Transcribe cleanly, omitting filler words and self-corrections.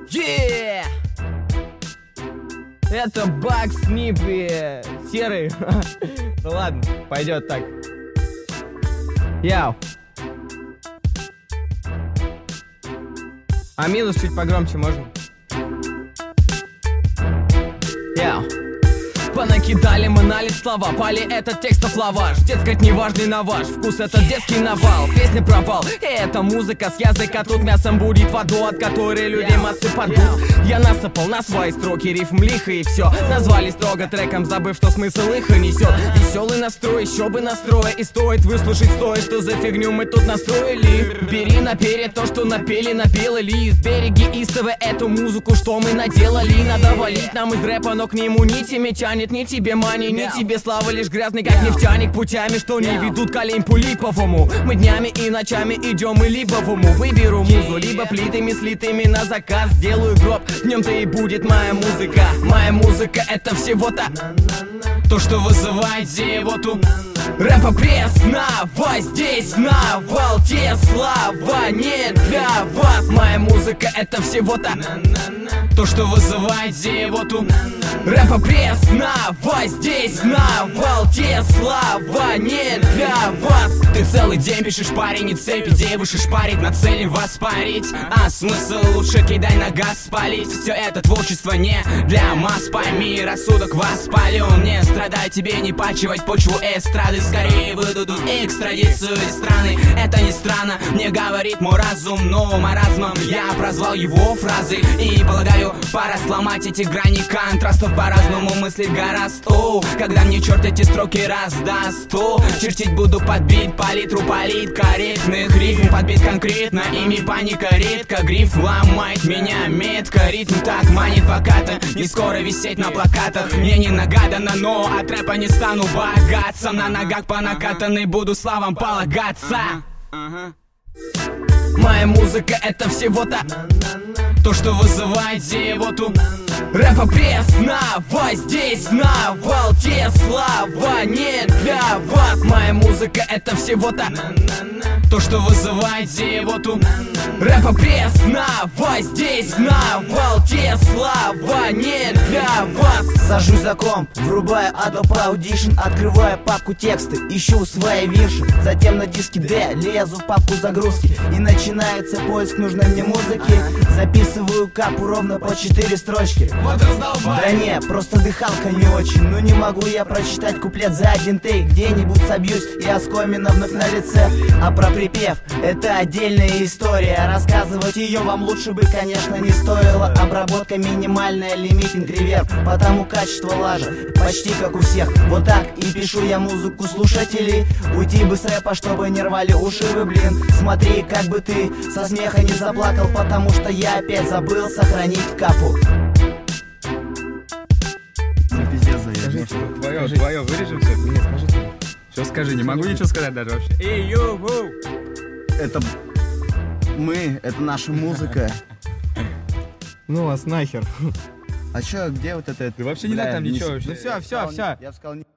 Yeah! Это Баг Снипи серый. Ну ладно, пойдет так. Яу. А минус чуть погромче можно? Яу. Понакидали мы на лист слова, пали этот текстов лаваш. Дескать, неважный на ваш вкус, это детский навал. Песня пропал, и эта музыка с языка тут мясом будет в аду, от которой людей массы падут. Я насыпал на свои строки рифм лихо и все. Назвали строго треком, забыв, что смысл их и несет. Веселый настрой, еще бы настроя. И стоит выслушать стоя, что за фигню мы тут настроили. Бери наперед то, что напели, напелали. Береги истово эту музыку, что мы наделали. Надо валить нам из рэпа, но к нему нитями тянет. Ни тебе мани, ни тебе слава, лишь грязный как нефтяник. Путями, что не ведут к Олимпу липовому. Мы днями и ночами идем и либо в уму. Выберу музу, либо плитами слитыми на заказ. Сделаю гроб, в нем-то и будет моя музыка. Моя музыка это всего-то то, что вызывает зевоту. Рэпа пресного, здесь на волте слава не для вас. Моя музыка это всего-то то, что вызывает зевоту. Рэпа пресного, здесь на волте слава не для вас. Ты целый день пишешь, парень, и цепи девушек шпарит, на цели вас парить. А смысл лучше кидай на газ, спалить. Все это творчество не для масс, пойми, рассудок воспален. Не страдай, тебе не пачивать почву эстрады. Скорее выдадут экстрадицию из страны. Это не странно, мне говорит мой разум, но маразмом я прозвал его фразы. И полагаю, пора сломать эти грани контрастов. По-разному мыслить гораздо. Когда мне черт эти строки раздаст, чертить буду под бит, палитру полит корректных рифм, подбит конкретно, ими паника редко. Гриф ломает меня метко, ритм так манит поката. Не скоро висеть на плакатах, мне не нагадано, но от рэпа не стану богатцем. На ногах по накатанной буду славам полагаться. Моя музыка это всего-то то, что вызывает зевоту. Рэпа пресного, здесь на волте слава не для вас. Моя музыка это всего-то то, что вызывает зевоту. Рэпа пресного, здесь на волте слава не для вас. Сажусь за комп, врубаю Adobe Audition, открываю папку тексты, ищу свои вирши. Затем на диске D лезу в папку загрузки, и начинается поиск нужной мне музыки. Записываю капу ровно по 4 строчки. Вот раздолбай. Да не, просто дыхалка не очень. Ну не могу я прочитать куплет за один тейк. Где-нибудь собьюсь и оскомина вновь на лице. А про припев это отдельная история. Рассказывать ее вам лучше бы, конечно, не стоило. Обработка минимальная, лимитинг, реверб, потому качество лажа почти как у всех. Вот так и пишу я музыку слушателей. Уйти бы с рэпа, чтобы не рвали уши вы, блин. Смотри, как бы ты со смеха не заплакал, потому что я опять забыл сохранить капу. Скажите, твое вырежем все? Нет, скажите. Все скажи, не могу ничего сказать даже вообще. Эй, йоу! Это мы, это наша музыка. Ну вас нахер. А чё, где вот это? Ты вообще не надо там ничего вообще. Ну все. Я бы сказал,